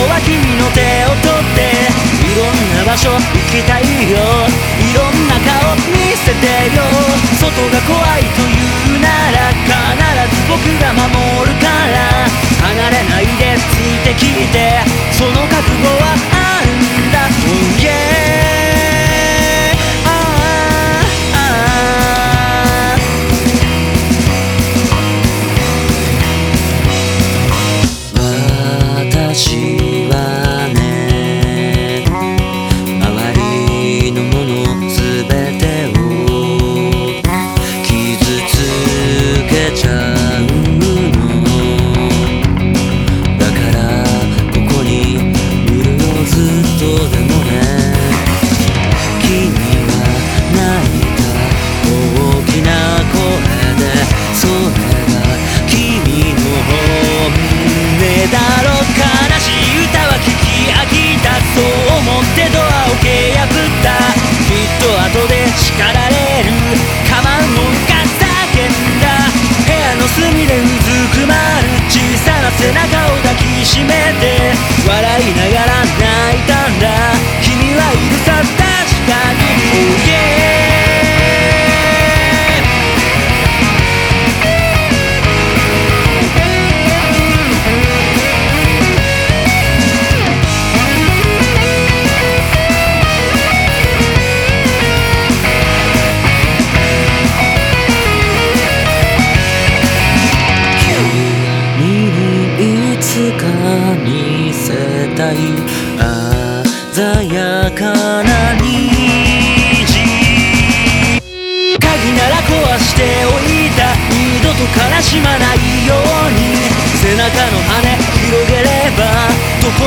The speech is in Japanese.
は君の手を取っていろんな場所行きたいよ、いろんな顔見せてよ。外が怖いというなら必ず僕が守るから、離れないでついてきて、その覚悟はあるんだ。Oh yeah私はね、周りのものすべてを傷つけちゃうの。だからここにいるよ、ずっとでもね。君は泣いた大きな声で、それが君の本音だろう。悲しい歌は聞き飽きた、そう思ってドアを蹴破った。きっと後で叱られる、構うのか叫んだ。部屋の隅でうずくまる小さな背中を抱きしめて、笑いながら泣いたんだ。君はいるさ、確かに。Oh yeah見せたい鮮やかな虹。鍵なら壊しておいた、二度と悲しまないように。背中の羽広げればど